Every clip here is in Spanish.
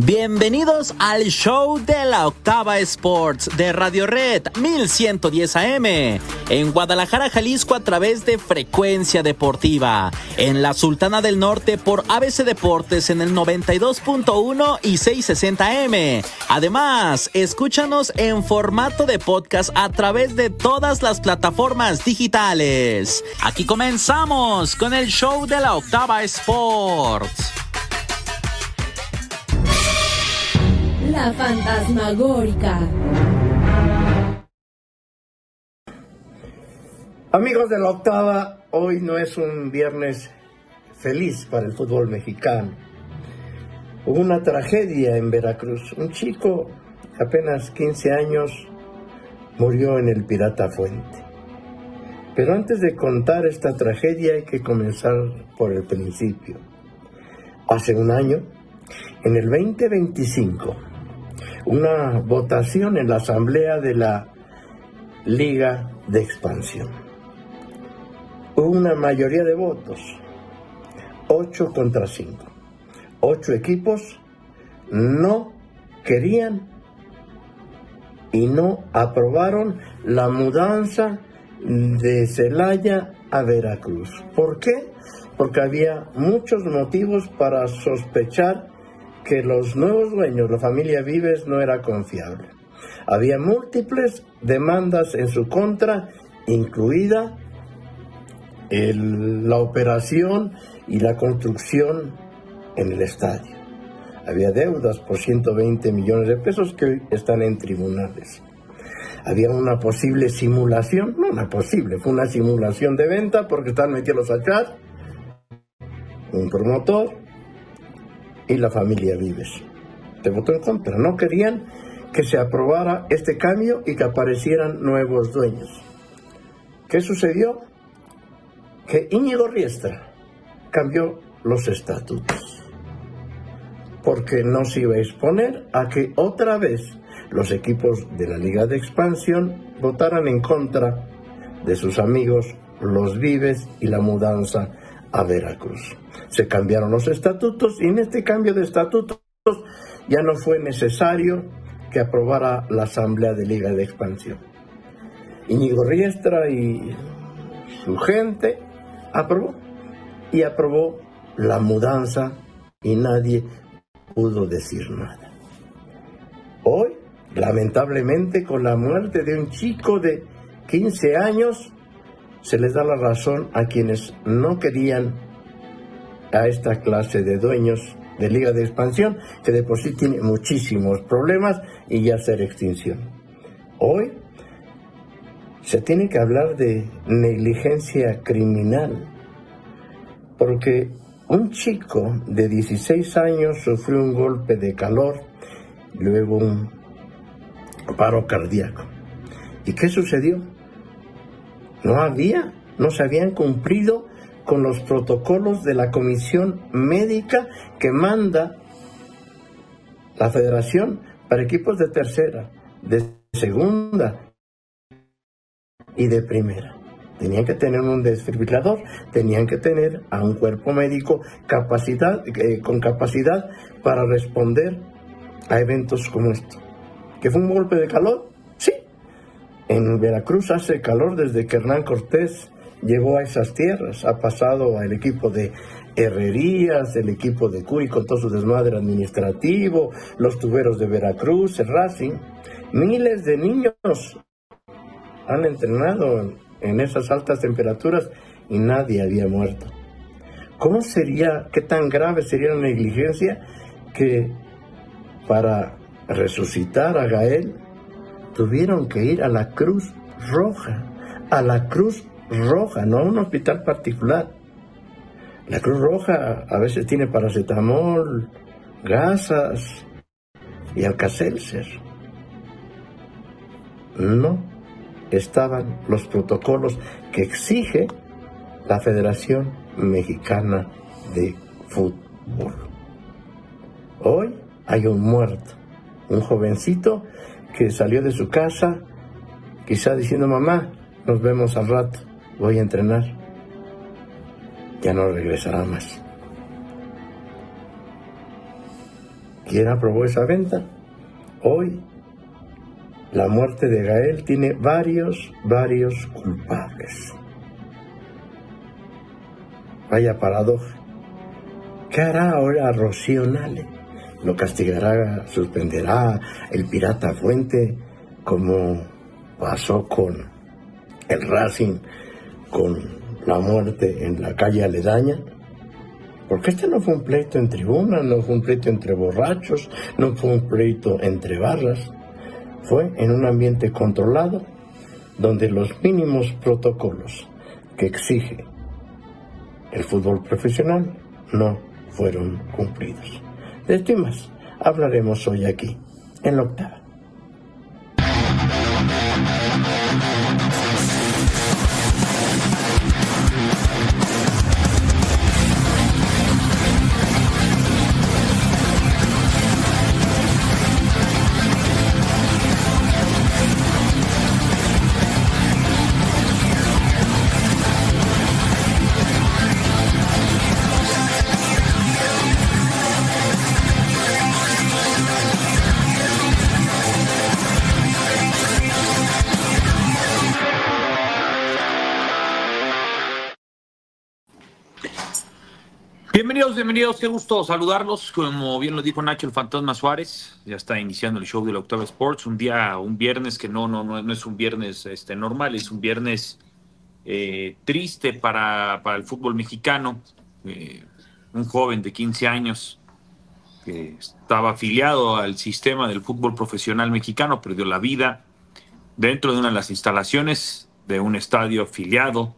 Bienvenidos al show de la Octava Sports de Radio Red 1110 AM en Guadalajara, Jalisco a través de Frecuencia Deportiva, en la Sultana del Norte por ABC Deportes en el 92.1 y 660 AM. Además, escúchanos en formato de podcast a través de todas las plataformas digitales. Aquí comenzamos con el show de la Octava Sports. La fantasmagórica. Amigos de la Octava, hoy no es un viernes feliz para el fútbol mexicano. Hubo una tragedia en Veracruz. Un chico de apenas 15 años murió en el Pirata Fuente. Pero antes de contar esta tragedia hay que comenzar por el principio. Hace un año, en el 2025, una votación en la asamblea de la Liga de Expansión. Hubo una mayoría de votos, 8 contra 5. 8 equipos no querían y no aprobaron la mudanza de Celaya a Veracruz. ¿Por qué? Porque había muchos motivos para sospechar que los nuevos dueños, la familia Vives, no era confiable. Había múltiples demandas en su contra, incluida la operación y la construcción en el estadio. Había deudas por 120 millones de pesos que hoy están en tribunales. Había una posible simulación, no una posible, fue una simulación de venta porque están metidos a chat, un promotor y la familia Vives. Se votó en contra, no querían que se aprobara este cambio y que aparecieran nuevos dueños. ¿Qué sucedió? Que Íñigo Riestra cambió los estatutos, porque no se iba a exponer a que otra vez los equipos de la Liga de Expansión votaran en contra de sus amigos los Vives y la mudanza a Veracruz. Se cambiaron los estatutos y en este cambio de estatutos ya no fue necesario que aprobara la Asamblea de Liga de Expansión. Íñigo Riestra y su gente aprobó la mudanza y nadie pudo decir nada. Hoy, lamentablemente, con la muerte de un chico de 15 años, se les da la razón a quienes no querían a esta clase de dueños de Liga de Expansión, que de por sí tiene muchísimos problemas y ya ser extinción. Hoy se tiene que hablar de negligencia criminal, porque un chico de 16 años sufrió un golpe de calor, luego un paro cardíaco. ¿Y qué sucedió? No se habían cumplido con los protocolos de la comisión médica que manda la federación para equipos de tercera, de segunda y de primera. Tenían que tener un desfibrilador, tenían que tener a un cuerpo médico con capacidad para responder a eventos como esto. ¿Que fue un golpe de calor? Sí. En Veracruz hace calor desde que Hernán Cortés llegó a esas tierras. Ha pasado al equipo de Herrerías, el equipo de Curi con todo su desmadre administrativo, los tuberos de Veracruz, el Racing. Miles de niños han entrenado en esas altas temperaturas y nadie había muerto. ¿Qué tan grave sería la negligencia que para resucitar a Gael tuvieron que ir a la Cruz Roja, no a un hospital particular? La Cruz Roja a veces tiene paracetamol, gasas y Alka-Seltzer. No estaban los protocolos que exige la Federación Mexicana de Fútbol. Hoy hay un muerto, un jovencito que salió de su casa, quizá diciendo: mamá, nos vemos al rato, voy a entrenar. Ya no regresará más. ¿Quién aprobó esa venta? Hoy, la muerte de Gael tiene varios culpables. Vaya paradoja. ¿Qué hará ahora Rocío Nale? ¿Lo castigará, suspenderá el pirata Fuente como pasó con el Racing, con la muerte en la calle aledaña? Porque este no fue un pleito en tribuna, no fue un pleito entre borrachos, no fue un pleito entre barras. Fue en un ambiente controlado, donde los mínimos protocolos que exige el fútbol profesional no fueron cumplidos. De esto y más hablaremos hoy aquí, en La Octava. Bienvenidos, qué gusto saludarlos. Como bien lo dijo Nacho, el Fantasma Suárez, ya está iniciando el show de la Octava Sports, un viernes que no es un viernes normal, es un viernes triste para el fútbol mexicano. Un joven de 15 años que estaba afiliado al sistema del fútbol profesional mexicano, perdió la vida dentro de una de las instalaciones de un estadio afiliado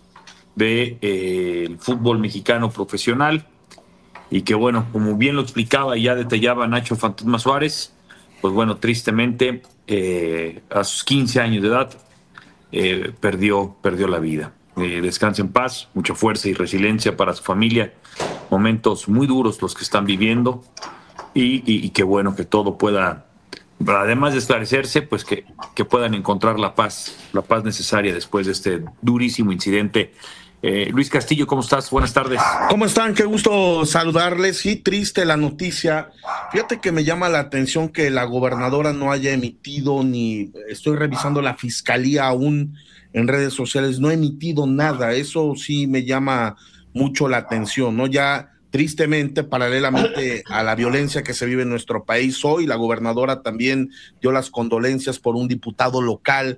del fútbol mexicano profesional, y que bueno, como bien lo explicaba y ya detallaba Nacho Fantasma Suárez, pues bueno, tristemente a sus 15 años de edad perdió la vida. Descanse en paz, mucha fuerza y resiliencia para su familia, momentos muy duros los que están viviendo, y que bueno, que todo pueda, además de esclarecerse, pues que puedan encontrar la paz necesaria después de este durísimo incidente. Luis Castillo, ¿cómo estás? Buenas tardes. ¿Cómo están? Qué gusto saludarles. Sí, triste la noticia. Fíjate que me llama la atención que la gobernadora no haya emitido, ni estoy revisando la fiscalía aún en redes sociales, no ha emitido nada. Eso sí me llama mucho la atención, ¿no? Ya tristemente, paralelamente a la violencia que se vive en nuestro país hoy, la gobernadora también dio las condolencias por un diputado local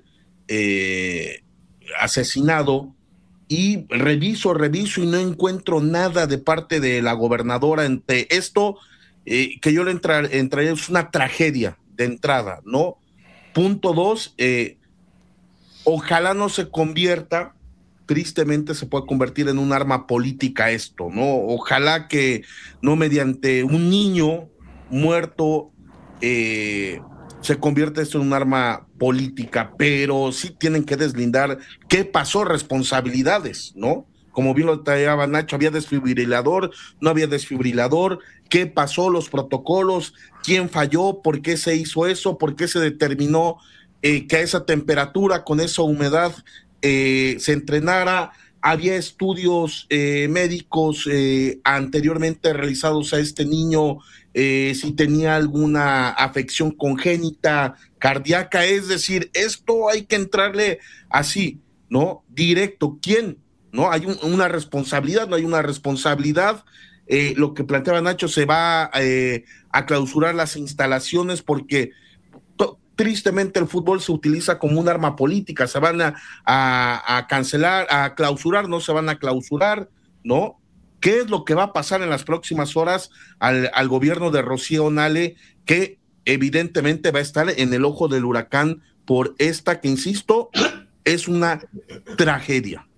asesinado. Y reviso y no encuentro nada de parte de la gobernadora entre esto, que yo le entraría, es una tragedia de entrada, ¿no? Punto 2, ojalá no se convierta, tristemente se puede convertir en un arma política esto, ¿no? Ojalá que no mediante un niño muerto se convierte esto en un arma política, pero sí tienen que deslindar qué pasó, responsabilidades, ¿no? Como bien lo detallaba Nacho, había desfibrilador, no había desfibrilador, qué pasó, los protocolos, quién falló, por qué se hizo eso, por qué se determinó que a esa temperatura, con esa humedad, se entrenara. Había estudios médicos anteriormente realizados a este niño, si tenía alguna afección congénita cardíaca, es decir, esto hay que entrarle así, ¿no? Directo. ¿Quién? ¿No? Hay una responsabilidad, no hay una responsabilidad. Lo que planteaba Nacho, se va a clausurar las instalaciones porque tristemente el fútbol se utiliza como un arma política. Se van a cancelar, a clausurar, no se van a clausurar, ¿no? ¿Qué es lo que va a pasar en las próximas horas al gobierno de Rocío Nale, que evidentemente va a estar en el ojo del huracán por esta que, insisto, es una tragedia?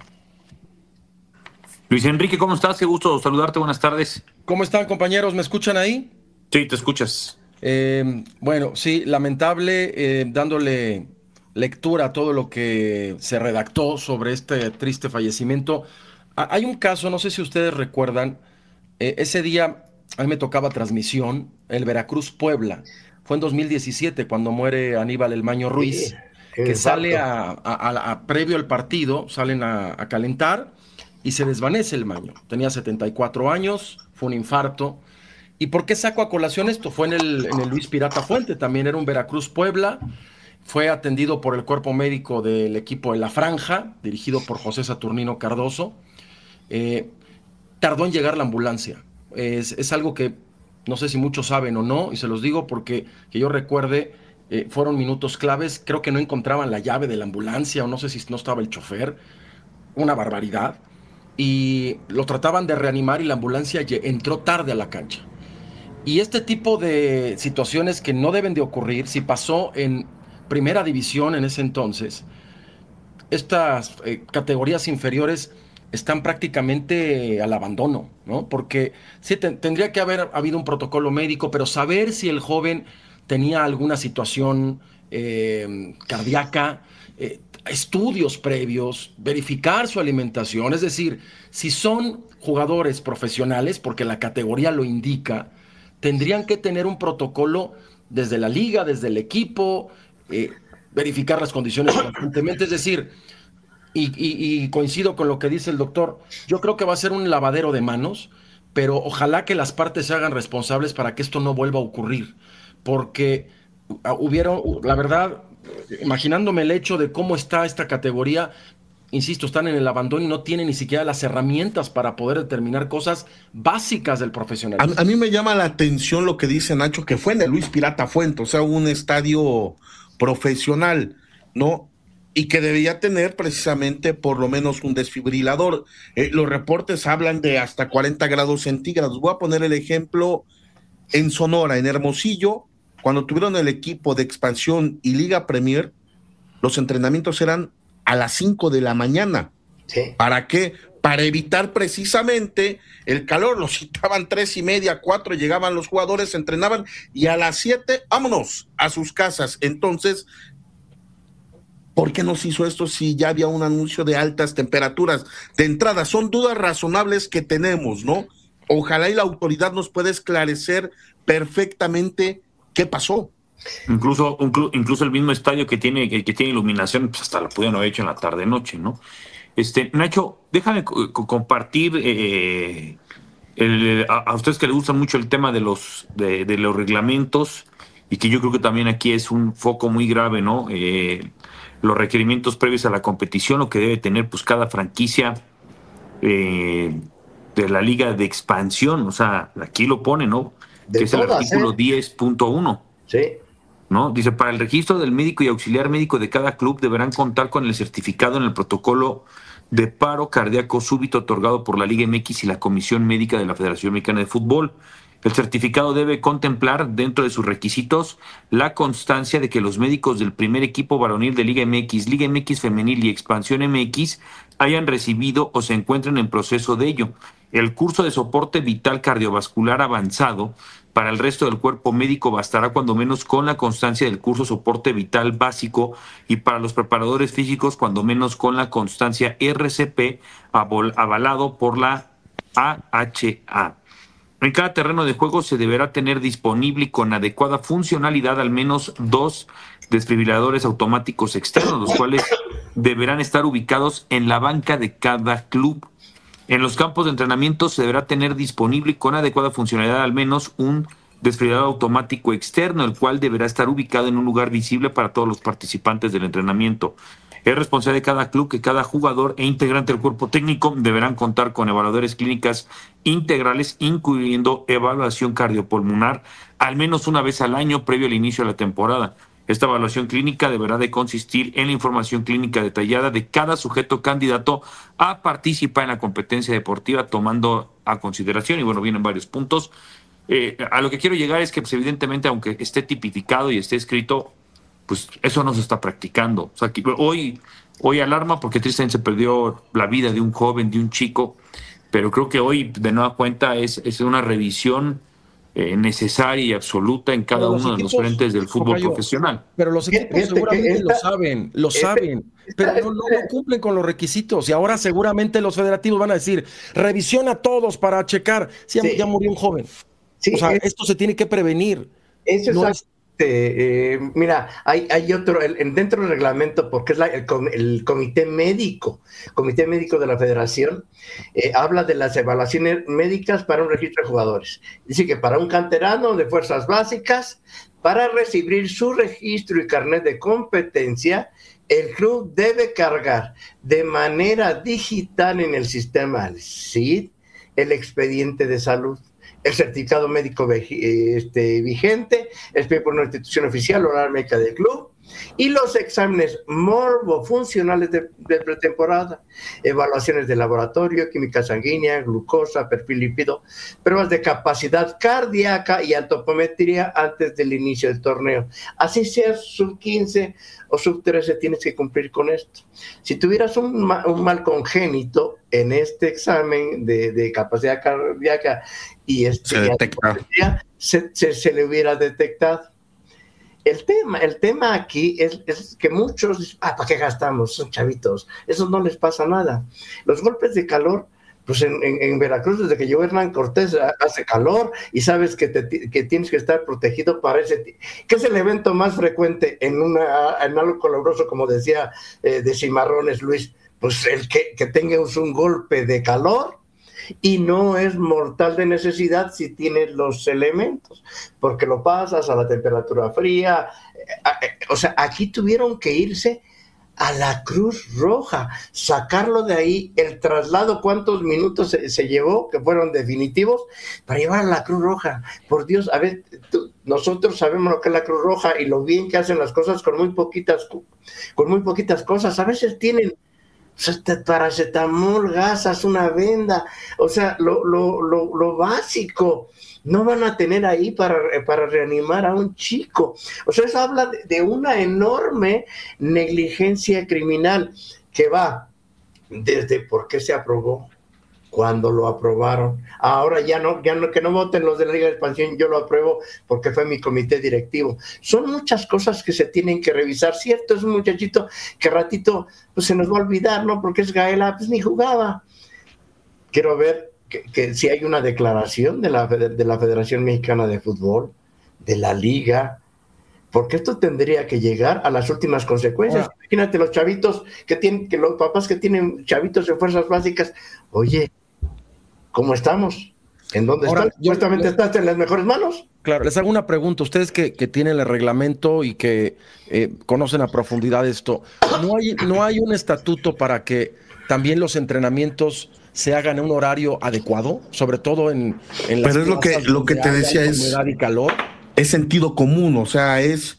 Luis Enrique, ¿cómo estás? Qué gusto saludarte, buenas tardes. ¿Cómo están, compañeros? ¿Me escuchan ahí? Sí, te escuchas. Bueno, sí, lamentable, dándole lectura a todo lo que se redactó sobre este triste fallecimiento. Hay un caso, no sé si ustedes recuerdan, ese día a mí me tocaba transmisión, el Veracruz-Puebla. Fue en 2017 cuando muere Aníbal El Maño Ruiz, Sí, que sale previo al partido, salen a calentar y se desvanece El Maño. Tenía 74 años, fue un infarto. ¿Y por qué saco a colación esto? Fue en el Luis Pirata Fuente, también era un Veracruz-Puebla, fue atendido por el cuerpo médico del equipo de La Franja, dirigido por José Saturnino Cardoso. Tardó en llegar la ambulancia. Es algo que no sé si muchos saben o no, y se los digo porque que yo recuerde, fueron minutos claves. Creo que no encontraban la llave de la ambulancia, o no sé si no estaba el chofer. Una barbaridad. Y lo trataban de reanimar y la ambulancia entró tarde a la cancha. Y este tipo de situaciones que no deben de ocurrir, si pasó en primera división en ese entonces, estas categorías inferiores están prácticamente al abandono, ¿no? Porque sí, tendría que haber habido un protocolo médico, pero saber si el joven tenía alguna situación cardíaca, estudios previos, verificar su alimentación, es decir, si son jugadores profesionales, porque la categoría lo indica, tendrían que tener un protocolo desde la liga, desde el equipo, verificar las condiciones constantemente, es decir, y coincido con lo que dice el doctor, yo creo que va a ser un lavadero de manos, pero ojalá que las partes se hagan responsables para que esto no vuelva a ocurrir, porque la verdad, imaginándome el hecho de cómo está esta categoría, insisto, están en el abandono y no tienen ni siquiera las herramientas para poder determinar cosas básicas del profesionalismo. A mí me llama la atención lo que dice Nacho, que fue en el Luis Pirata Fuente, o sea, un estadio profesional, ¿no? Y que debía tener precisamente por lo menos un desfibrilador. Los reportes hablan de hasta 40 grados centígrados. Voy a poner el ejemplo en Sonora, en Hermosillo, cuando tuvieron el equipo de expansión y Liga Premier, los entrenamientos eran a las 5 de la mañana. Sí. ¿Para qué? Para evitar precisamente el calor. Los citaban 3:30, 4, llegaban los jugadores, se entrenaban y a las 7, vámonos a sus casas. Entonces, ¿por qué no se hizo esto si ya había un anuncio de altas temperaturas? De entrada, son dudas razonables que tenemos, ¿no? Ojalá y la autoridad nos pueda esclarecer perfectamente qué pasó. Incluso el mismo estadio que tiene iluminación, pues hasta lo pudieron haber hecho en la tarde-noche, ¿no? Nacho, déjame compartir a ustedes que les gusta mucho el tema de los reglamentos, y que yo creo que también aquí es un foco muy grave, ¿no? Los requerimientos previos a la competición, lo que debe tener pues cada franquicia de la liga de expansión, o sea, aquí lo pone, ¿no? Que es el artículo 10.1. Sí. ¿No? Dice, para el registro del médico y auxiliar médico de cada club deberán contar con el certificado en el protocolo de paro cardíaco súbito otorgado por la Liga MX y la Comisión Médica de la Federación Mexicana de Fútbol. El certificado debe contemplar dentro de sus requisitos la constancia de que los médicos del primer equipo varonil de Liga MX Femenil y Expansión MX hayan recibido o se encuentren en proceso de ello el curso de soporte vital cardiovascular avanzado. Para el resto del cuerpo médico bastará cuando menos con la constancia del curso soporte vital básico, y para los preparadores físicos cuando menos con la constancia RCP avalado por la AHA. En cada terreno de juego se deberá tener disponible y con adecuada funcionalidad al menos 2 desfibriladores automáticos externos, los cuales deberán estar ubicados en la banca de cada club. En los campos de entrenamiento se deberá tener disponible y con adecuada funcionalidad al menos un desfibrilador automático externo, el cual deberá estar ubicado en un lugar visible para todos los participantes del entrenamiento. Es responsabilidad de cada club que cada jugador e integrante del cuerpo técnico deberán contar con evaluadores clínicas integrales, incluyendo evaluación cardiopulmonar, al menos una vez al año previo al inicio de la temporada. Esta evaluación clínica deberá de consistir en la información clínica detallada de cada sujeto candidato a participar en la competencia deportiva, tomando a consideración, y bueno, vienen varios puntos. A lo que quiero llegar es que, pues, evidentemente, aunque esté tipificado y esté escrito, pues eso no se está practicando. O sea, que hoy alarma porque tristemente se perdió la vida de un joven, de un chico, pero creo que hoy, de nueva cuenta, es una revisión necesaria y absoluta en cada uno de los frentes del fútbol profesional. Pero los equipos seguramente lo saben, pero no cumplen con los requisitos, y ahora seguramente los federativos van a decir, revisión a todos para checar si ya murió un joven. Sí, o sea, esto se tiene que prevenir. Eso no es Mira, hay otro, dentro del reglamento, porque es el comité médico de la federación, habla de las evaluaciones médicas para un registro de jugadores. Dice que para un canterano de fuerzas básicas, para recibir su registro y carnet de competencia, el club debe cargar de manera digital en el sistema SID el expediente de salud, el certificado médico vigente, expedido por una institución oficial o la médica del club, y los exámenes morbofuncionales de pretemporada, evaluaciones de laboratorio, química sanguínea, glucosa, perfil lípido, pruebas de capacidad cardíaca y antropometría antes del inicio del torneo. Así sea sub-15 o sub-13, tienes que cumplir con esto. Si tuvieras un mal congénito en este examen de capacidad cardíaca y se le hubiera detectado. El tema aquí es que muchos dicen, ¿para qué gastamos? Son chavitos, eso no les pasa nada. Los golpes de calor, pues en Veracruz, desde que llegó Hernán Cortés, hace calor y sabes que tienes que estar protegido para que es el evento más frecuente en algo coloroso, como decía de Cimarrones Luis, pues el que tengas un golpe de calor, y no es mortal de necesidad si tienes los elementos, porque lo pasas a la temperatura fría. O sea, aquí tuvieron que irse a la Cruz Roja, sacarlo de ahí, el traslado, cuántos minutos se llevó, que fueron definitivos, para llevar a la Cruz Roja. Por Dios, a ver, nosotros sabemos lo que es la Cruz Roja y lo bien que hacen las cosas con muy poquitas cosas. A veces tienen paracetamol, gasas, una venda, o sea, lo básico. No van a tener ahí para reanimar a un chico. O sea, eso habla de una enorme negligencia criminal que va desde por qué se aprobó, cuando lo aprobaron. Ahora ya no, que no voten los de la Liga de Expansión, yo lo apruebo porque fue mi comité directivo. Son muchas cosas que se tienen que revisar. Cierto, es un muchachito que ratito pues se nos va a olvidar, ¿no? Porque es Gaela, pues ni jugaba. Quiero ver que si hay una declaración de la Federación Mexicana de Fútbol, de la Liga, porque esto tendría que llegar a las últimas consecuencias. Ahora, imagínate los chavitos que los papás que tienen chavitos en fuerzas básicas, oye, ¿cómo estamos? ¿En dónde están? Supuestamente estás en las mejores manos. Claro, les hago una pregunta. Ustedes que tienen el reglamento y que conocen a profundidad esto, ¿no hay un estatuto para que también los entrenamientos se hagan en un horario adecuado? Sobre todo en las Pero es lo que te decía, humedad y calor. Es sentido común, o sea, es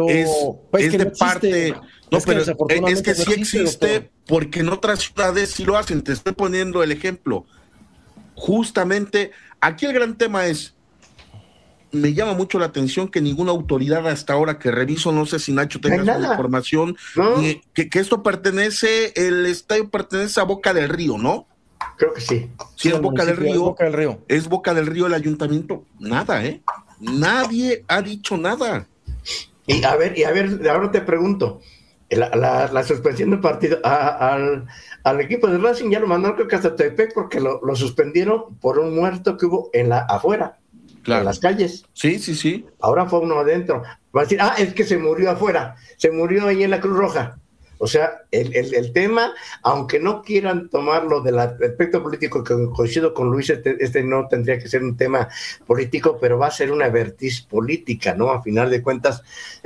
de parte. No, pero es que sí existe, doctor, porque en otras ciudades sí lo hacen. Te estoy poniendo el ejemplo. Justamente, aquí el gran tema es, me llama mucho la atención que ninguna autoridad hasta ahora que reviso, no sé si Nacho tenga la información, ¿no? que esto el estadio pertenece a Boca del Río, ¿no? Creo que sí. Sí, es Boca del Río. Es Boca del Río el ayuntamiento. Nada, Nadie ha dicho nada. Y a ver, ahora te pregunto, la suspensión del partido al equipo de Racing ya lo mandaron, creo que hasta Tepec, porque lo suspendieron por un muerto que hubo afuera, claro, en las calles. Sí. Ahora fue uno adentro. Va a decir, es que se murió afuera, se murió ahí en la Cruz Roja. O sea, el tema, aunque no quieran tomarlo del aspecto político, que coincido con Luis, este no tendría que ser un tema político, pero va a ser una vertiz política, ¿no? A final de cuentas,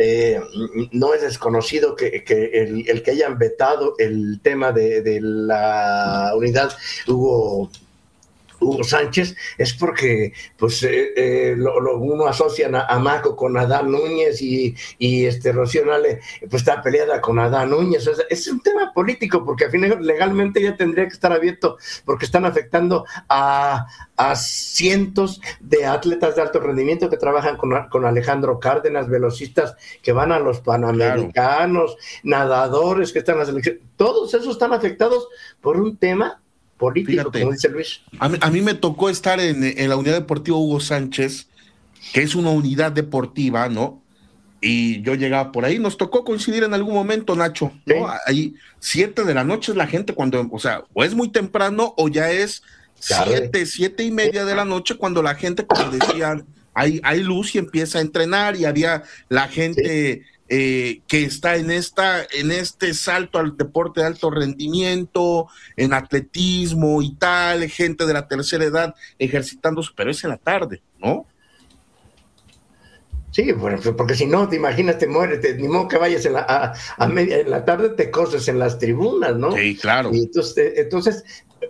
no es desconocido que el que hayan vetado el tema de la unidad Hugo Sánchez es porque pues uno asocian a Maco con Adán Núñez y Rocío Nale pues está peleada con Adán Núñez. O sea, es un tema político porque al final legalmente ya tendría que estar abierto porque están afectando a cientos de atletas de alto rendimiento que trabajan con Alejandro Cárdenas, velocistas que van a los Panamericanos, nadadores que están en la selección. Todos esos están afectados por un tema político. Fíjate, como dice Luis. A mí me tocó estar en la unidad deportiva Hugo Sánchez, que es una unidad deportiva, ¿no? Y yo llegaba por ahí, nos tocó coincidir en algún momento, Nacho, ¿no? ¿Sí? Ahí 7 de la noche es la gente cuando, o sea, o es muy temprano o ya es 7:30 de la noche cuando la gente, como decían hay luz y empieza a entrenar, y había la gente que está en este salto al deporte de alto rendimiento, en atletismo y tal, gente de la tercera edad ejercitándose, pero es en la tarde, ¿no? Sí, bueno, porque si no, te imaginas, te mueres, ni modo que vayas a media en la tarde, te coses en las tribunas, ¿no? Sí, claro. Y entonces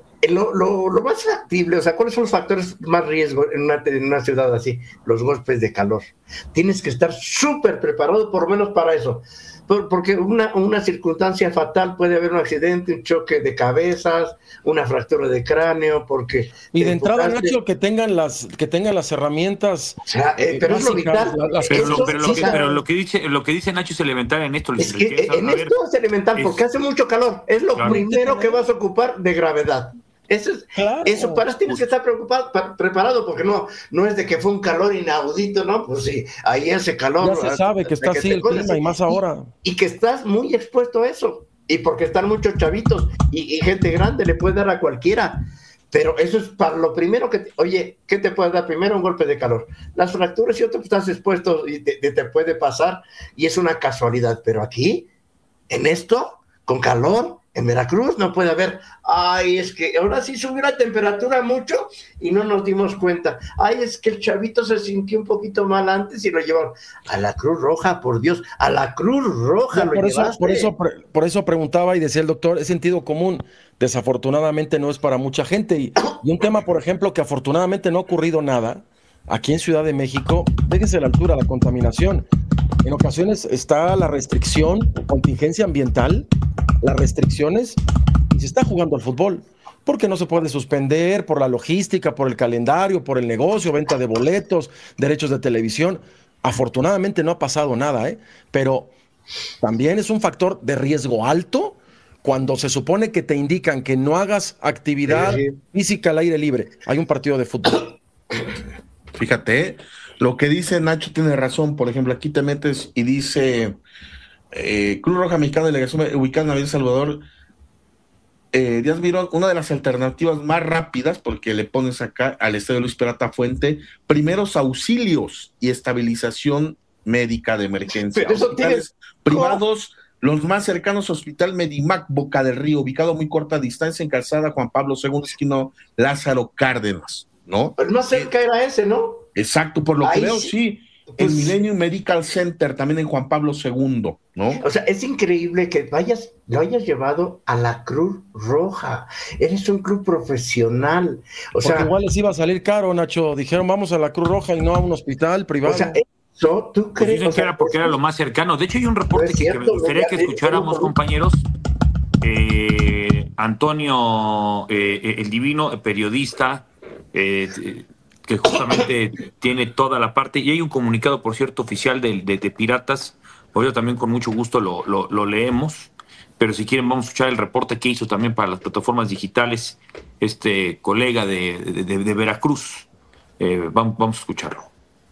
lo más factible, o sea, ¿cuáles son los factores más riesgo en una ciudad así? Los golpes de calor. Tienes que estar súper preparado, por lo menos para eso. Porque una circunstancia fatal, puede haber un accidente, un choque de cabezas, una fractura de cráneo, porque... Y de entrada, Nacho, que tengan las herramientas. O sea, pero es lo vital. Pero lo que dice Nacho es elemental en esto. Es que en esto es elemental, porque hace mucho calor. Es lo primero que vas a ocupar de gravedad. Eso para eso tienes que estar preparado, porque no es de que fue un calor inaudito, ¿no? Pues sí, ahí hace calor. Ya se sabe que está así el clima, y más ahora. Y que estás muy expuesto a eso, y porque están muchos chavitos, y gente grande le puede dar a cualquiera. Pero eso es para lo primero oye, ¿qué te puede dar primero? Un golpe de calor. Las fracturas y otro, estás expuesto y te puede pasar, y es una casualidad. Pero aquí, en esto, con calor, en Veracruz no puede haber, es que ahora sí subió la temperatura mucho y no nos dimos cuenta. Es que el chavito se sintió un poquito mal antes y lo llevaron a la Cruz Roja, por Dios, a la Cruz Roja. No, por eso preguntaba, y decía el doctor, es sentido común. Desafortunadamente no es para mucha gente. Y un tema, por ejemplo, que afortunadamente no ha ocurrido nada aquí en Ciudad de México, déjese la altura, la contaminación. En ocasiones está la restricción, contingencia ambiental, las restricciones, y se está jugando al fútbol, porque no se puede suspender por la logística, por el calendario, por el negocio, venta de boletos, derechos de televisión. Afortunadamente no ha pasado nada, pero también es un factor de riesgo alto cuando se supone que te indican que no hagas actividad física al aire libre. Hay un partido de fútbol. Fíjate, lo que dice Nacho tiene razón. Por ejemplo, aquí te metes y dice Cruz Roja Mexicana, delegación ubicada en Avenida Salvador, Díaz Mirón, una de las alternativas más rápidas, porque le pones acá al estadio Luis Peralta Fuente, primeros auxilios y estabilización médica de emergencia. Pero eso hospitales privados, los más cercanos, Hospital Medimac Boca del Río, ubicado a muy corta distancia en Calzada Juan Pablo II, esquina Lázaro Cárdenas, ¿no? El más cerca era ese, ¿no? Exacto, por lo que veo, sí. El Millennium Medical Center, también en Juan Pablo II, ¿no? O sea, es increíble que lo hayas llevado a la Cruz Roja. Eres un club profesional. Porque igual les iba a salir caro, Nacho. Dijeron, vamos a la Cruz Roja y no a un hospital privado. O sea, ¿tú crees? Dicen que era porque era lo más cercano. De hecho, hay un reporte que me gustaría que escucháramos, compañeros. Antonio, el divino periodista, que justamente tiene toda la parte, y hay un comunicado, por cierto, oficial de Piratas, por ello también con mucho gusto lo leemos, pero si quieren vamos a escuchar el reporte que hizo también para las plataformas digitales este colega de Veracruz. Vamos a escucharlo.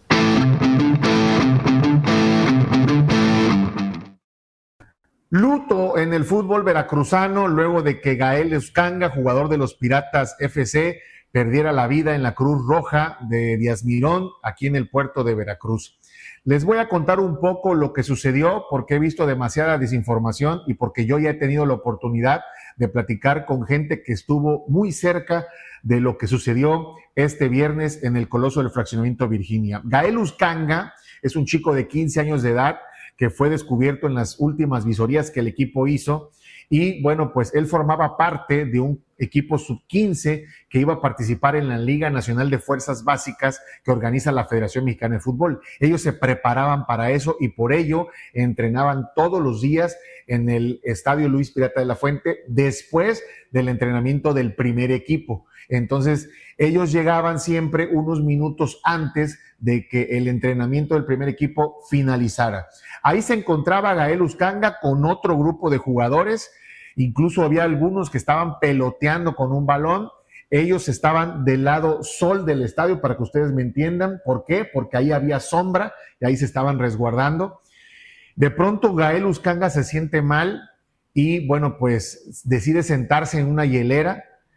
Luto en el fútbol veracruzano luego de que Gael Uscanga, jugador de los Piratas FC, perdiera la vida en la Cruz Roja de Díaz Mirón, aquí en el puerto de Veracruz. Les voy a contar un poco lo que sucedió, porque he visto demasiada desinformación y porque yo ya he tenido la oportunidad de platicar con gente que estuvo muy cerca de lo que sucedió este viernes en el Coloso del Fraccionamiento Virginia. Gael Uscanga es un chico de 15 años de edad que fue descubierto en las últimas visorías que el equipo hizo. Y bueno, pues él formaba parte de un equipo sub-15 que iba a participar en la Liga Nacional de Fuerzas Básicas que organiza la Federación Mexicana de Fútbol. Ellos se preparaban para eso y por ello entrenaban todos los días en el Estadio Luis Pirata de la Fuente después del entrenamiento del primer equipo. Entonces, ellos llegaban siempre unos minutos antes de que el entrenamiento del primer equipo finalizara. Ahí se encontraba Gael Uscanga con otro grupo de jugadores, incluso había algunos que estaban peloteando con un balón. Ellos estaban del lado sol del estadio, para que ustedes me entiendan. ¿Por qué? Porque ahí había sombra y ahí se estaban resguardando. De pronto Gael Uscanga se siente mal y bueno, pues decide sentarse en una hielera.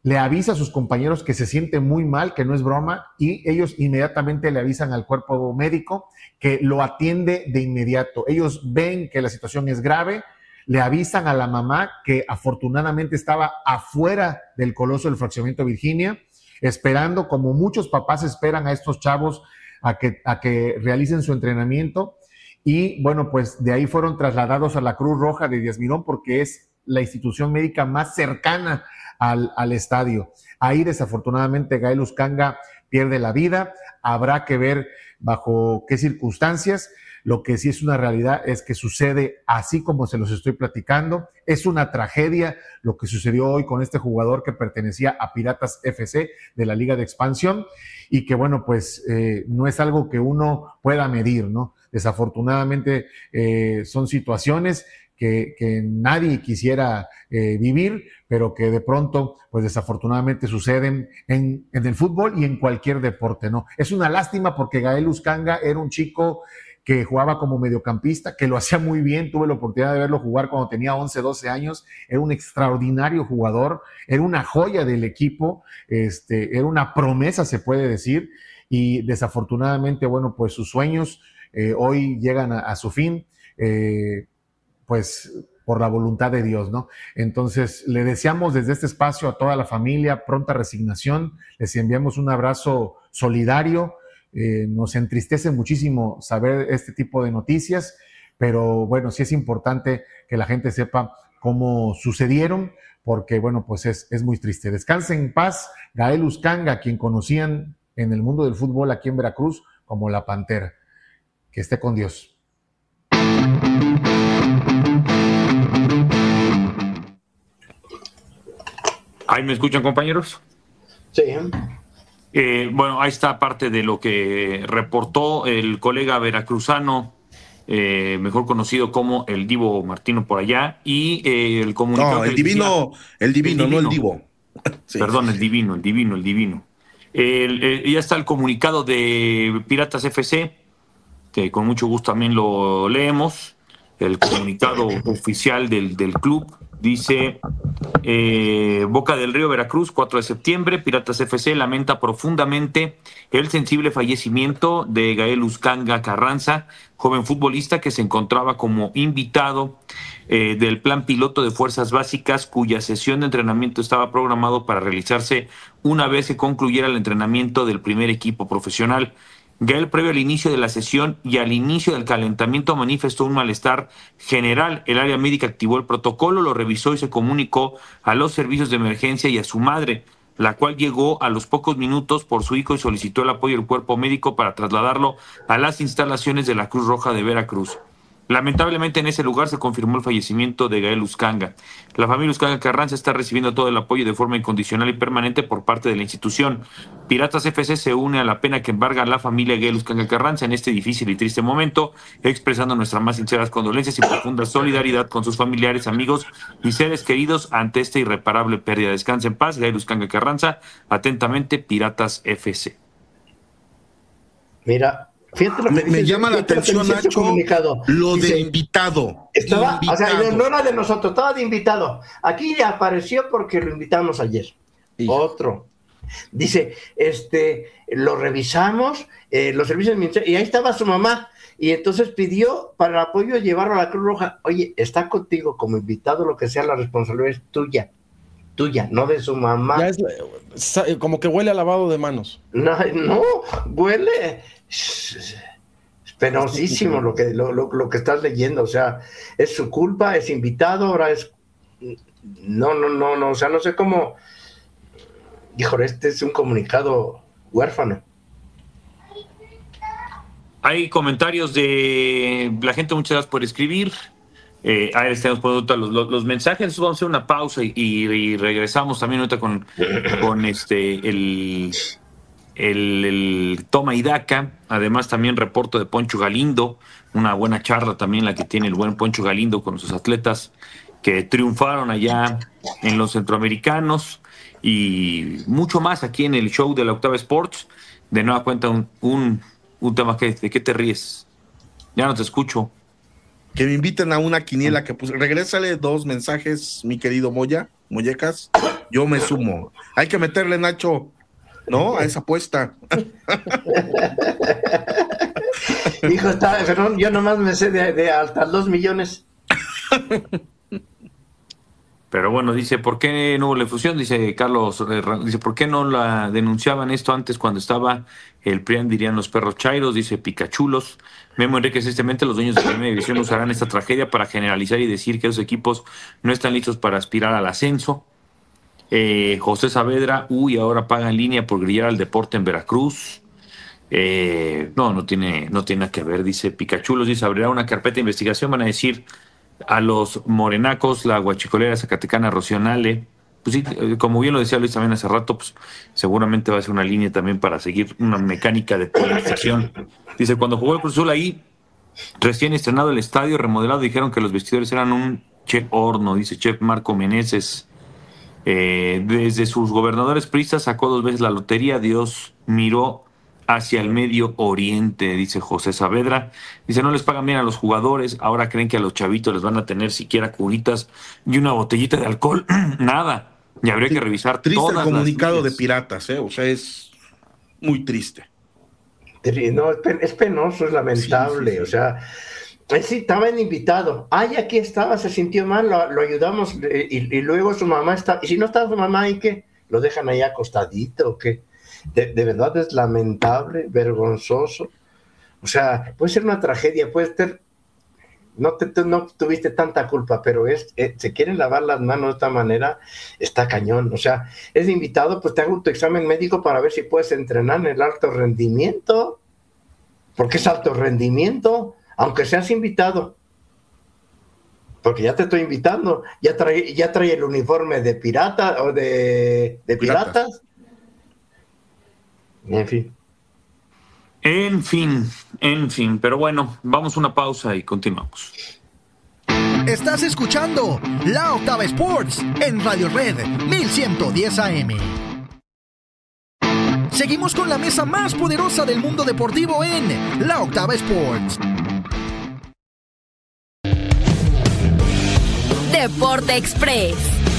le avisa a sus compañeros que se siente muy mal, que no es broma, y ellos inmediatamente le avisan al cuerpo médico que lo atiende de inmediato. Ellos ven que la situación es grave, le avisan a la mamá que afortunadamente estaba afuera del Coloso del Fraccionamiento Virginia, esperando, como muchos papás esperan a estos chavos a que realicen su entrenamiento. Y bueno, pues de ahí fueron trasladados a la Cruz Roja de Díaz Mirón porque es la institución médica más cercana al estadio. Ahí desafortunadamente Gael Uscanga pierde la vida. Habrá que ver bajo qué circunstancias. Lo que sí es una realidad es que sucede así como se los estoy platicando. Es una tragedia lo que sucedió hoy con este jugador que pertenecía a Piratas FC de la Liga de Expansión y que bueno, pues no es algo que uno pueda medir, ¿no? Desafortunadamente son situaciones que nadie quisiera vivir, pero que de pronto, pues desafortunadamente suceden en el fútbol y en cualquier deporte, ¿no? Es una lástima porque Gael Uscanga era un chico que jugaba como mediocampista, que lo hacía muy bien, tuve la oportunidad de verlo jugar cuando tenía 11, 12 años, era un extraordinario jugador, era una joya del equipo, era una promesa, se puede decir, y desafortunadamente, bueno, pues sus sueños hoy llegan a su fin, pues por la voluntad de Dios, ¿no? Entonces, le deseamos desde este espacio a toda la familia pronta resignación, les enviamos un abrazo solidario, nos entristece muchísimo saber este tipo de noticias, pero bueno, sí es importante que la gente sepa cómo sucedieron, porque bueno, pues es muy triste. Descanse en paz, Gael Uscanga, quien conocían en el mundo del fútbol aquí en Veracruz como la Pantera. Que esté con Dios. ¿Ahí me escuchan, compañeros? Sí. Bueno, ahí está parte de lo que reportó el colega veracruzano, mejor conocido como el Divo Martino por allá, y el comunicado. No, el divino, no el Divo. Sí. Perdón, el divino. Ya está el comunicado de Piratas FC, que con mucho gusto también lo leemos. El comunicado oficial del club dice: Boca del Río, Veracruz, 4 de septiembre, Piratas FC lamenta profundamente el sensible fallecimiento de Gael Uscanga Carranza, joven futbolista que se encontraba como invitado del plan piloto de Fuerzas Básicas, cuya sesión de entrenamiento estaba programado para realizarse una vez que concluyera el entrenamiento del primer equipo profesional. Gael, previo al inicio de la sesión y al inicio del calentamiento, manifestó un malestar general. El área médica activó el protocolo, lo revisó y se comunicó a los servicios de emergencia y a su madre, la cual llegó a los pocos minutos por su hijo y solicitó el apoyo del cuerpo médico para trasladarlo a las instalaciones de la Cruz Roja de Veracruz. Lamentablemente en ese lugar se confirmó el fallecimiento de Gael Uscanga. La familia Uscanga Carranza está recibiendo todo el apoyo de forma incondicional y permanente por parte de la institución. Piratas FC se une a la pena que embarga a la familia Gael Uscanga Carranza en este difícil y triste momento, expresando nuestras más sinceras condolencias y profunda solidaridad con sus familiares, amigos y seres queridos ante esta irreparable pérdida. Descanse en paz, Gael Uscanga Carranza. Atentamente, Piratas FC. Mira, fíjate me llama la atención, Nacho, lo de invitado. Estaba, o sea, no era de nosotros, estaba de invitado. Aquí apareció porque lo invitamos ayer. Otro. Dice, lo revisamos, los servicios ministeriales, y ahí estaba su mamá. Y entonces pidió para el apoyo llevarlo a la Cruz Roja. Oye, está contigo como invitado, lo que sea, la responsabilidad es tuya, no de su mamá. Ya como que huele a lavado de manos. No, huele... Es penosísimo lo que estás leyendo, o sea, es su culpa, es invitado, ahora es... No, o sea, no sé cómo... Híjole, este es un comunicado huérfano. Hay comentarios de la gente, muchas gracias por escribir. Ahí estamos poniendo los mensajes. Vamos a hacer una pausa y regresamos también ahorita con el toma y daca. Además también reporto de Poncho Galindo, una buena charla también la que tiene el buen Poncho Galindo con sus atletas que triunfaron allá en los centroamericanos, y mucho más aquí en el show de la Octava Sports. De nueva cuenta un tema que... ¿De qué te ríes? Ya no te escucho. Que me inviten a una quiniela que puse. Regrésale 2 mensajes, mi querido Mollecas. yo me sumo. Hay que meterle, Nacho, ¿no? A esa apuesta. Hijo, Fernando, yo nomás me sé de hasta 2 millones. Pero bueno, dice, ¿por qué no hubo la fusión? Dice Carlos, dice, ¿por qué no la denunciaban esto antes cuando estaba el PRIAN? Dirían los perros chairos, dice Picachulos. Memo Enrique, tristemente los dueños de la primera división usarán esta tragedia para generalizar y decir que los equipos no están listos para aspirar al ascenso. José Saavedra, ahora paga en línea por grillar al deporte en Veracruz. No tiene nada que ver, dice Picachulos, dice, abrirá una carpeta de investigación, van a decir a los morenacos, la guachicolera zacatecana Rocionale. Pues sí, como bien lo decía Luis también hace rato, pues seguramente va a ser una línea también para seguir una mecánica de polarización. Dice, cuando jugó el Cruz Azul ahí, recién estrenado el estadio, remodelado, dijeron que los vestidores eran un chef horno, dice Chef Marco Meneses. Desde sus gobernadores priistas sacó 2 veces la lotería, Dios miró hacia el Medio Oriente, dice José Saavedra. Dice, no les pagan bien a los jugadores, ahora creen que a los chavitos les van a tener siquiera curitas y una botellita de alcohol. Nada. Y habría que revisar triste todas el comunicado las de Piratas, o sea, es muy triste. No, es penoso, es lamentable, sí. O sea, sí, estaba en invitado. Aquí estaba, se sintió mal, lo ayudamos, y luego su mamá está, y si no está su mamá, ¿y qué? ¿Lo dejan ahí acostadito o qué? De verdad es lamentable, vergonzoso. O sea, puede ser una tragedia, puede ser, no tuviste tanta culpa, pero se quieren lavar las manos de esta manera, está cañón. O sea, es invitado, pues te hago tu examen médico para ver si puedes entrenar en el alto rendimiento, porque es alto rendimiento, aunque seas invitado. Porque ya te estoy invitando, ya trae el uniforme de pirata o de piratas. En fin, pero bueno, vamos a una pausa y continuamos. Estás escuchando La Octava Sports en Radio Red 1110 AM. Seguimos con la mesa más poderosa del mundo deportivo en La Octava Sports. Deporte Express.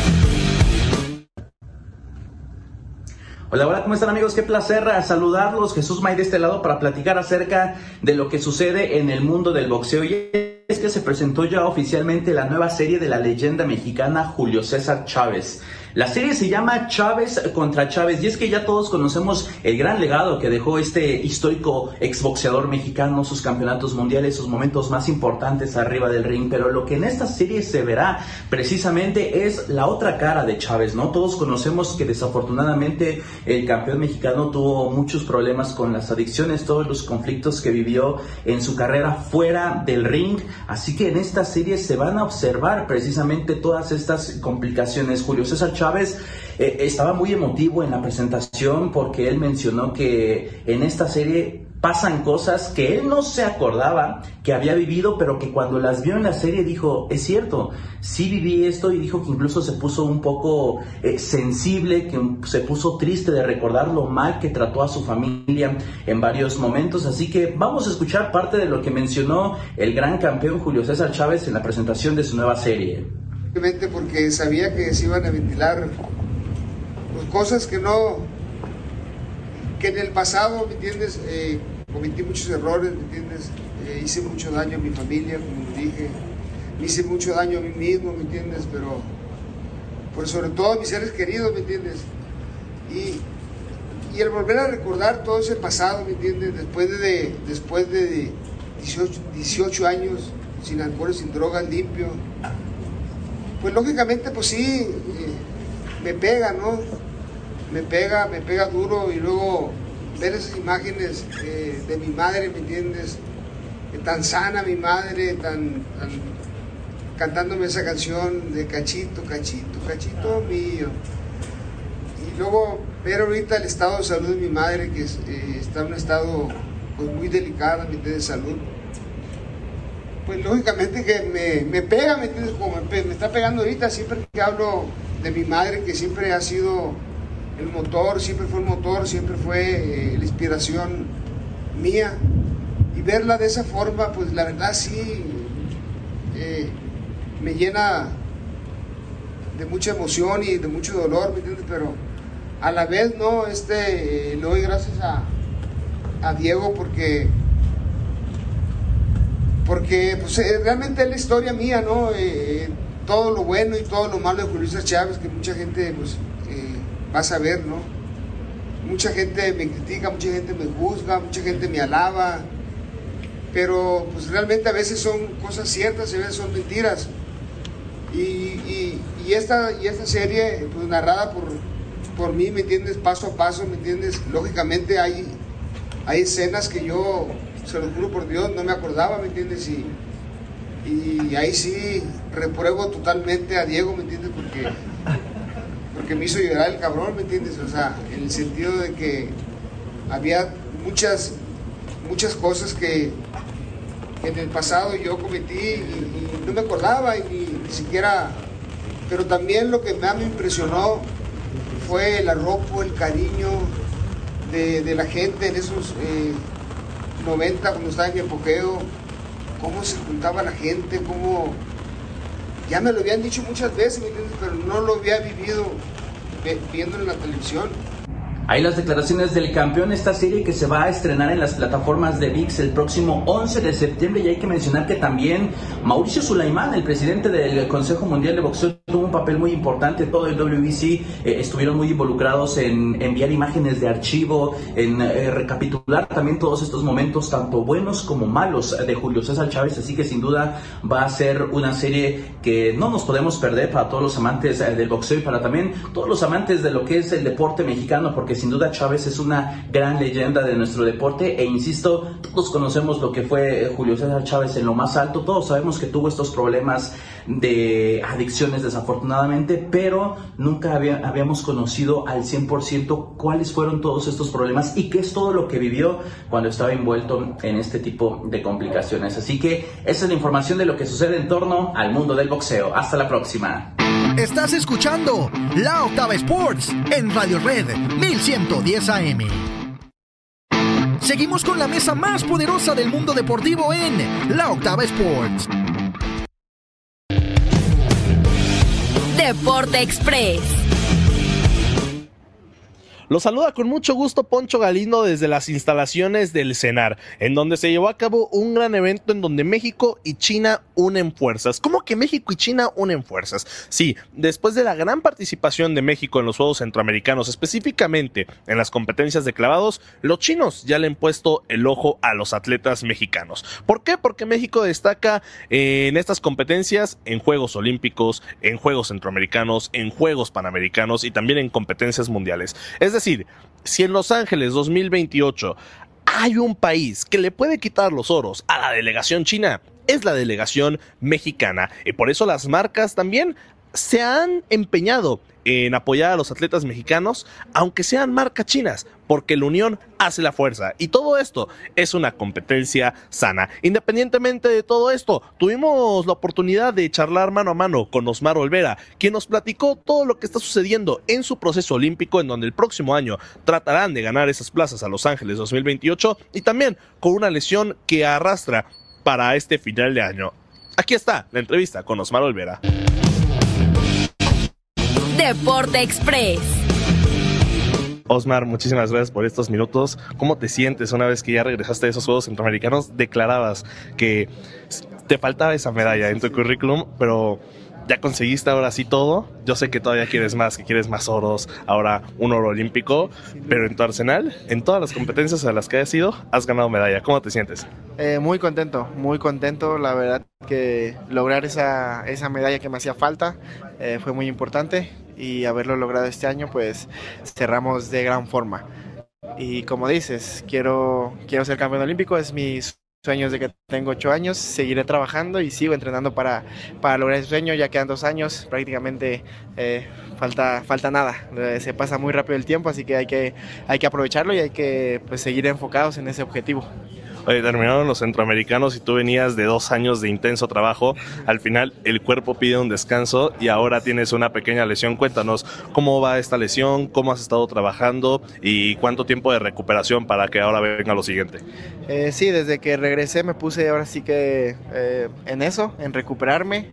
Hola, ¿cómo están, amigos? Qué placer saludarlos. Jesús May de este lado para platicar acerca de lo que sucede en el mundo del boxeo. Y es que se presentó ya oficialmente la nueva serie de la leyenda mexicana Julio César Chávez. La serie se llama Chávez contra Chávez, y es que ya todos conocemos el gran legado que dejó este histórico exboxeador mexicano, sus campeonatos mundiales, sus momentos más importantes arriba del ring, pero lo que en esta serie se verá precisamente es la otra cara de Chávez, ¿no? Todos conocemos que desafortunadamente el campeón mexicano tuvo muchos problemas con las adicciones, todos los conflictos que vivió en su carrera fuera del ring, así que en esta serie se van a observar precisamente todas estas complicaciones. Julio César Chávez estaba muy emotivo en la presentación porque él mencionó que en esta serie pasan cosas que él no se acordaba que había vivido, pero que cuando las vio en la serie dijo, es cierto, sí viví esto, y dijo que incluso se puso un poco sensible, que se puso triste de recordar lo mal que trató a su familia en varios momentos. Así que vamos a escuchar parte de lo que mencionó el gran campeón Julio César Chávez en la presentación de su nueva serie. Porque sabía que se iban a ventilar pues, cosas que en el pasado, ¿me entiendes? Cometí muchos errores, ¿me entiendes? Hice mucho daño a mi familia, como dije, me hice mucho daño a mí mismo, ¿me entiendes? Pero sobre todo a mis seres queridos, ¿me entiendes? Y el volver a recordar todo ese pasado, ¿me entiendes? Después de 18 años sin alcohol, sin drogas, limpio, pues lógicamente pues sí, me pega, ¿no? Me pega duro, y luego ver esas imágenes de mi madre, ¿me entiendes? Tan sana mi madre, tan cantándome esa canción de cachito, cachito, cachito mío. Y luego ver ahorita el estado de salud de mi madre, que está en un estado pues, muy delicado, ¿me entiendes? De salud. Pues lógicamente que me pega, ¿me entiendes? Como me está pegando ahorita, siempre que hablo de mi madre, que siempre ha sido el motor, siempre fue la inspiración mía, y verla de esa forma, pues la verdad sí me llena mucha emoción y de mucho dolor, ¿me entiendes? Pero a la vez, ¿no? Le doy gracias a Diego porque pues, realmente es la historia mía, ¿no? Todo lo bueno y todo lo malo de Julio César Chávez, que mucha gente pues, va a saber, ¿no? Mucha gente me critica, mucha gente me juzga, mucha gente me alaba, pero pues realmente a veces son cosas ciertas y a veces son mentiras. Y esta serie, pues narrada por mí, ¿me entiendes? Paso a paso, ¿me entiendes? Lógicamente hay escenas que yo, se lo juro por Dios, no me acordaba, ¿me entiendes? Y ahí sí repruebo totalmente a Diego, ¿me entiendes? Porque me hizo llorar el cabrón, ¿me entiendes? O sea, en el sentido de que había muchas cosas que en el pasado yo cometí y no me acordaba y ni siquiera... Pero también lo que más me impresionó fue el arropo, el cariño de la gente en esos 90, cuando estaba en mi apogeo, cómo se juntaba la gente, cómo... Ya me lo habían dicho muchas veces, ¿me entiendes? Pero no lo había vivido viendo en la televisión. Hay las declaraciones del campeón, esta serie que se va a estrenar en las plataformas de ViX el próximo 11 de septiembre, y hay que mencionar que también Mauricio Sulaimán, el presidente del Consejo Mundial de Boxeo, tuvo un papel muy importante. Todo el WBC estuvieron muy involucrados en enviar imágenes de archivo, en recapitular también todos estos momentos, tanto buenos como malos, de Julio César Chávez, así que sin duda va a ser una serie que no nos podemos perder para todos los amantes del boxeo y para también todos los amantes de lo que es el deporte mexicano, porque sin duda Chávez es una gran leyenda de nuestro deporte e insisto, todos conocemos lo que fue Julio César Chávez en lo más alto, todos sabemos que tuvo estos problemas de adicciones desafortunadamente, pero nunca habíamos conocido al 100% cuáles fueron todos estos problemas y qué es todo lo que vivió cuando estaba envuelto en este tipo de complicaciones. Así que esa es la información de lo que sucede en torno al mundo del boxeo. Hasta la próxima. Estás escuchando La Octava Sports en Radio Red 1110 AM. Seguimos con la mesa más poderosa del mundo deportivo en La Octava Sports. Deporte Express. Los saluda con mucho gusto Poncho Galindo desde las instalaciones del CENAR, en donde se llevó a cabo un gran evento en donde México y China unen fuerzas. ¿Cómo que México y China unen fuerzas? Sí, después de la gran participación de México en los Juegos Centroamericanos, específicamente en las competencias de clavados, los chinos ya le han puesto el ojo a los atletas mexicanos. ¿Por qué? Porque México destaca en estas competencias en Juegos Olímpicos, en Juegos Centroamericanos, en Juegos Panamericanos y también en competencias mundiales. Es decir, si en Los Ángeles 2028 hay un país que le puede quitar los oros a la delegación china, es la delegación mexicana. Y por eso las marcas también se han empeñado en apoyar a los atletas mexicanos, aunque sean marcas chinas, porque la unión hace la fuerza. Y todo esto es una competencia sana. Independientemente de todo esto, tuvimos la oportunidad de charlar mano a mano con Osmar Olvera, quien nos platicó todo lo que está sucediendo en su proceso olímpico, en donde el próximo año tratarán de ganar esas plazas a Los Ángeles 2028, y también con una lesión que arrastra para este final de año. Aquí está la entrevista con Osmar Olvera. Deporte Express. Osmar, muchísimas gracias por estos minutos. ¿Cómo te sientes una vez que ya regresaste de esos Juegos Centroamericanos? Declarabas que te faltaba esa medalla en tu currículum, pero ya conseguiste ahora sí todo. Yo sé que todavía quieres más, que quieres más oros, ahora un oro olímpico, pero en tu arsenal, en todas las competencias a las que hayas ido, has ganado medalla. ¿Cómo te sientes? Muy contento, la verdad que lograr esa medalla que me hacía falta fue muy importante, y haberlo logrado este año pues cerramos de gran forma. Y como dices, quiero ser campeón olímpico, es mi sueño desde que tengo 8 años, seguiré trabajando y sigo entrenando para lograr ese sueño. Ya quedan 2 años, prácticamente falta nada, se pasa muy rápido el tiempo, así que hay que aprovecharlo y hay que pues seguir enfocados en ese objetivo. Oye, terminaron los centroamericanos y tú venías de 2 años de intenso trabajo. Al final el cuerpo pide un descanso y ahora tienes una pequeña lesión. Cuéntanos cómo va esta lesión, cómo has estado trabajando y cuánto tiempo de recuperación para que ahora venga lo siguiente. Sí, desde que regresé me puse ahora sí que en recuperarme.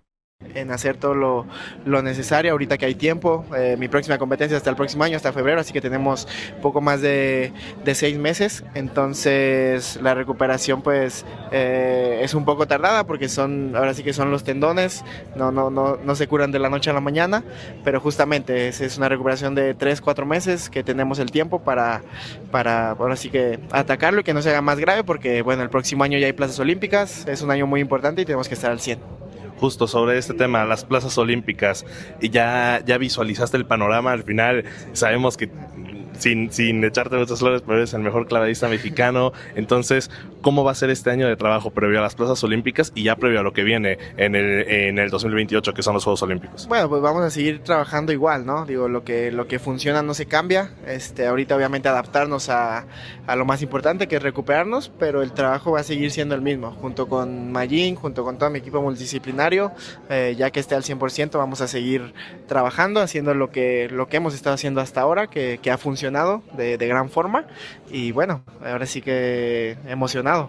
hacer todo lo necesario ahorita que hay tiempo. Mi próxima competencia hasta el próximo año, hasta febrero, así que tenemos poco más de 6 meses. Entonces la recuperación pues es un poco tardada porque ahora sí que son los tendones, no se curan de la noche a la mañana, pero justamente es una recuperación de 3-4 meses que tenemos el tiempo para ahora sí que atacarlo y que no se haga más grave, porque bueno, el próximo año ya hay plazas olímpicas, es un año muy importante y tenemos que estar al 100%. Justo sobre este tema, las plazas olímpicas, y ya visualizaste el panorama. Al final sabemos que sin echarte muchas flores, pero eres el mejor clavadista mexicano. Entonces, ¿cómo va a ser este año de trabajo previo a las plazas olímpicas y ya previo a lo que viene en el 2028, que son los Juegos Olímpicos? Bueno, pues vamos a seguir trabajando igual, ¿no? Digo, lo que funciona no se cambia. Ahorita obviamente adaptarnos a lo más importante, que es recuperarnos, pero el trabajo va a seguir siendo el mismo, junto con Mayín, junto con todo mi equipo multidisciplinario. Ya que esté al 100%, vamos a seguir trabajando, haciendo lo que hemos estado haciendo hasta ahora, que ha funcionado de gran forma. Y bueno, ahora sí que emocionado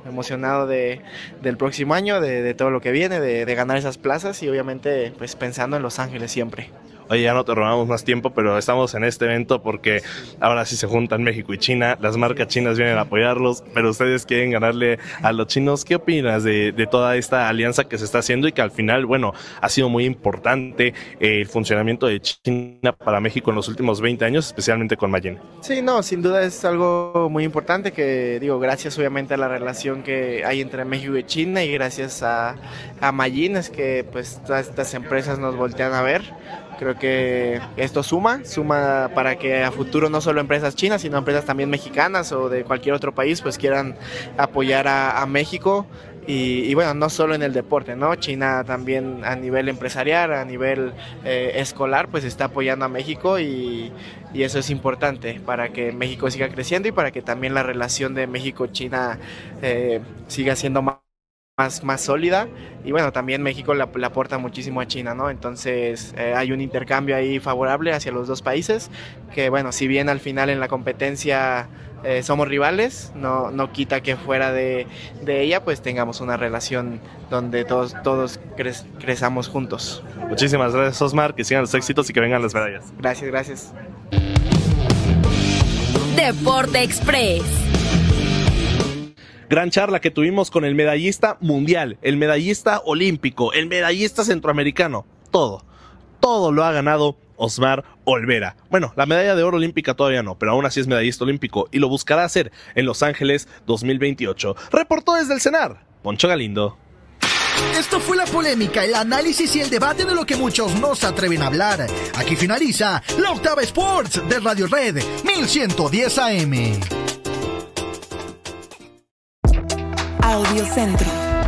del próximo año, de todo lo que viene, de ganar esas plazas y obviamente pues pensando en Los Ángeles siempre. Oye, ya no te robamos más tiempo, pero estamos en este evento porque ahora sí se juntan México y China, las marcas chinas vienen a apoyarlos, pero ustedes quieren ganarle a los chinos. ¿Qué opinas de toda esta alianza que se está haciendo y que al final, bueno, ha sido muy importante el funcionamiento de China para México en los últimos 20 años, especialmente con Mayín? Sí, no, sin duda es algo muy importante que, digo, gracias obviamente a la relación que hay entre México y China y gracias a Mayín es que pues todas estas empresas nos voltean a ver. Creo que esto suma para que a futuro no solo empresas chinas, sino empresas también mexicanas o de cualquier otro país pues quieran apoyar a México y bueno, no solo en el deporte, ¿no? China también a nivel empresarial, a nivel escolar pues está apoyando a México y eso es importante para que México siga creciendo y para que también la relación de México-China siga siendo más sólida y bueno, también México le aporta muchísimo a China, ¿no? Entonces hay un intercambio ahí favorable hacia los dos países que bueno, si bien al final en la competencia somos rivales, no quita que fuera de ella pues tengamos una relación donde todos crezamos juntos. Muchísimas gracias, Osmar, que sigan los éxitos y que vengan las medallas. Gracias. Deporte Express. Gran charla que tuvimos con el medallista mundial, el medallista olímpico, el medallista centroamericano. Todo lo ha ganado Osmar Olvera. Bueno, la medalla de oro olímpica todavía no, pero aún así es medallista olímpico y lo buscará hacer en Los Ángeles 2028. Reportó desde el CENAR, Poncho Galindo. Esto fue la polémica, el análisis y el debate de lo que muchos no se atreven a hablar. Aquí finaliza la Octava Sports de Radio Red 1110 AM. Audiocentro.